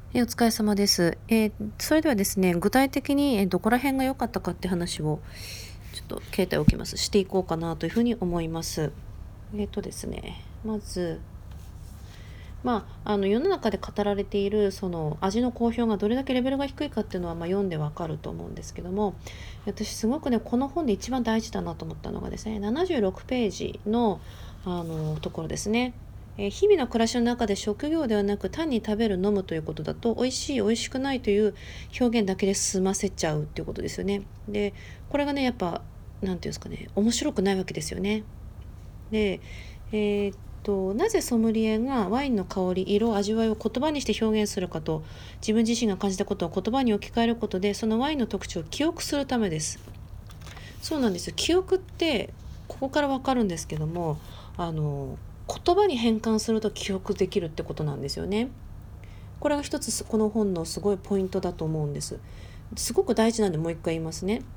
お疲れ様です。それではですね、具体的にどこら辺が良かったかって話をちょっと携帯を置きます。していこうかなというふうに思います。ですね、まず、世の中で語られているその味の好評がどれだけレベルが低いかっていうのは読んでわかると思うんですけども、私すごくねこの本で一番大事だなと思ったのがですね、76ページのところですね。日々の暮らしの中で職業ではなく単に食べる飲むということだと美味しい美味しくないという表現だけで済ませちゃうっていうことですよね。でこれがねやっぱなんていうんですかね、面白くないわけですよね。で、なぜソムリエがワインの香り、色、味わいを言葉にして表現するかと、自分自身が感じたことを言葉に置き換えることでそのワインの特徴を記憶するためです。そうなんですよ。記憶ってここから分かるんですけども、言葉に変換すると記憶できるってことなんですよね。これが一つこの本のすごいポイントだと思うんです。すごく大事なんでもう一回言いますね。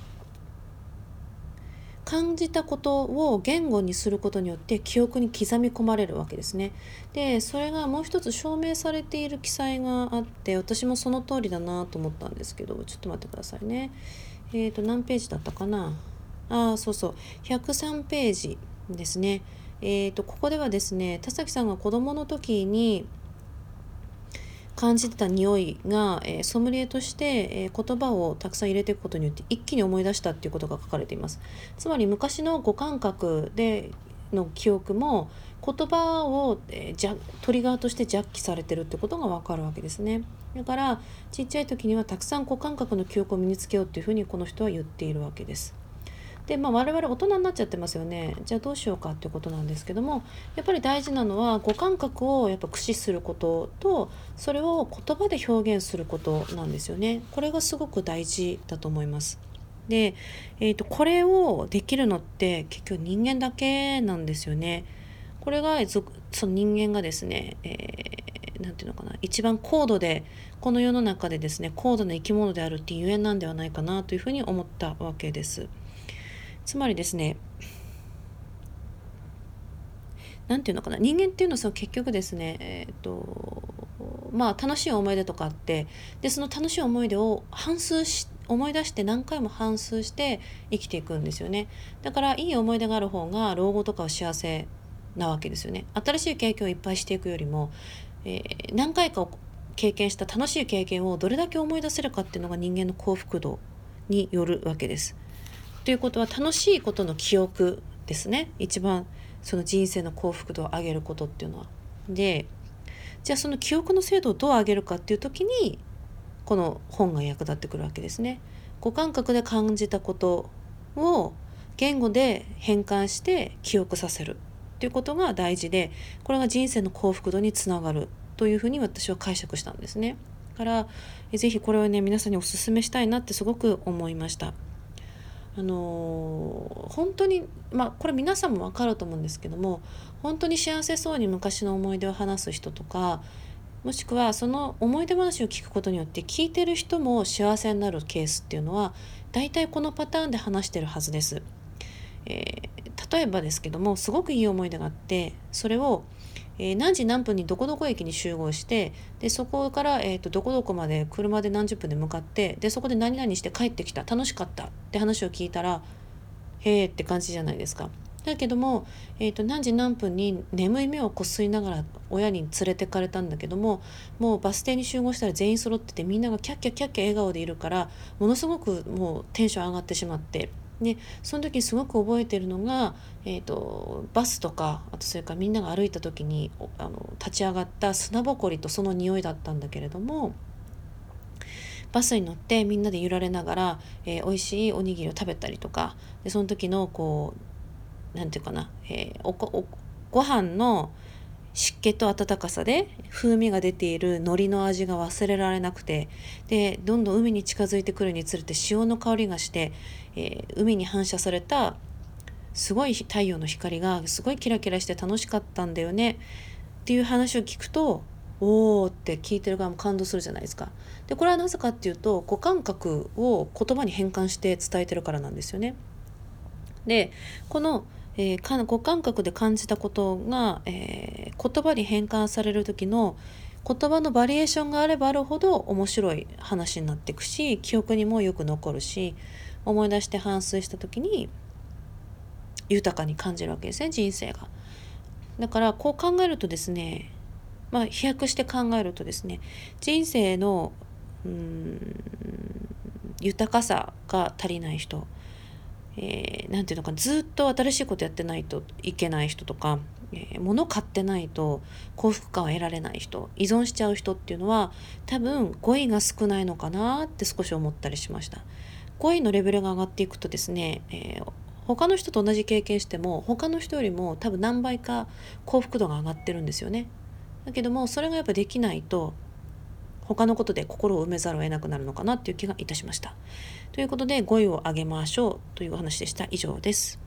感じたことを言語にすることによって記憶に刻み込まれるわけですね。でそれがもう一つ証明されている記載があって、私もその通りだなと思ったんですけど、ちょっと待ってくださいね。何ページだったかな。そうそう、103ページですね。ここではですね、田崎さんが子どもの時に感じてた匂いが、ソムリエとして、言葉をたくさん入れていくことによって一気に思い出したっていうことが書かれています。つまり昔の五感覚での記憶も言葉を、トリガーとしてジャッキされてるってことがわかるわけですね。だからちっちゃい時にはたくさん五感覚の記憶を身につけようっていうふうにこの人は言っているわけです。で、我々大人になっちゃってますよね。じゃあどうしようかっていうことなんですけども、やっぱり大事なのは五感覚をやっぱ駆使することと、それを言葉で表現することなんですよね。これがすごく大事だと思います。で、これをできるのって結局人間だけなんですよね。これがその人間がですね、なんていうのかな、一番高度でこの世の中でですね高度な生き物であるっていうゆえんなんではないかなというふうに思ったわけです。つまりですね、なんていうのかな、人間っていうのはその結局ですね、楽しい思い出とかあって、でその楽しい思い出を思い出して何回も反芻して生きていくんですよね。だからいい思い出がある方が老後とかは幸せなわけですよね。新しい経験をいっぱいしていくよりも、何回か経験した楽しい経験をどれだけ思い出せるかっていうのが人間の幸福度によるわけです。ということは楽しいことの記憶ですね、一番その人生の幸福度を上げることっていうのは。でじゃあその記憶の精度をどう上げるかっていう時にこの本が役立ってくるわけですね。五感覚で感じたことを言語で変換して記憶させるっていうことが大事で、これが人生の幸福度につながるというふうに私は解釈したんですね。だからぜひこれはね皆さんにお勧めしたいなってすごく思いました。本当にこれ皆さんも分かると思うんですけども、本当に幸せそうに昔の思い出を話す人とか、もしくはその思い出話を聞くことによって聞いてる人も幸せになるケースっていうのは大体このパターンで話してるはずです。例えばですけども、すごくいい思い出があって、それを、何時何分にどこどこ駅に集合して、でそこから、どこどこまで車で何十分で向かって、でそこで何々して帰ってきた、楽しかったって話を聞いたらへーって感じじゃないですか。だけども、何時何分に眠い目をこすりながら親に連れてかれたんだけども、もうバス停に集合したら全員揃ってて、みんながキャッキャキャッキャ笑顔でいるから、ものすごくもうテンション上がってしまって、でその時にすごく覚えてるのが、バスとか、あとそれからみんなが歩いた時に立ち上がった砂ぼこりとその匂いだったんだけれども、バスに乗ってみんなで揺られながら、美味しいおにぎりを食べたりとか、でその時のこうなんていうかな、ご飯の湿気と温かさで風味が出ている海苔の味が忘れられなくて、でどんどん海に近づいてくるにつれて潮の香りがして、海に反射されたすごい太陽の光がすごいキラキラして楽しかったんだよねっていう話を聞くと、おーって聞いてる側も感動するじゃないですか。でこれはなぜかっていうと、五感覚を言葉に変換して伝えてるからなんですよね。でこの、五感覚で感じたことが、言葉に変換される時の言葉のバリエーションがあればあるほど面白い話になっていくし、記憶にもよく残るし、思い出して反芻した時に豊かに感じるわけですね、人生が。だからこう考えるとですね、飛躍して考えるとですね、人生の豊かさが足りない人、なんていうのかな、ずっと新しいことやってないといけない人とか、物買ってないと幸福感を得られない人、依存しちゃう人っていうのは多分語彙が少ないのかなって少し思ったりしました。語彙のレベルが上がっていくとですね、他の人と同じ経験しても他の人よりも多分何倍か幸福度が上がってるんですよね。だけどもそれがやっぱできないと他のことで心を埋めざるを得なくなるのかなっていう気がいたしました。ということで語彙を上げましょうというお話でした。以上です。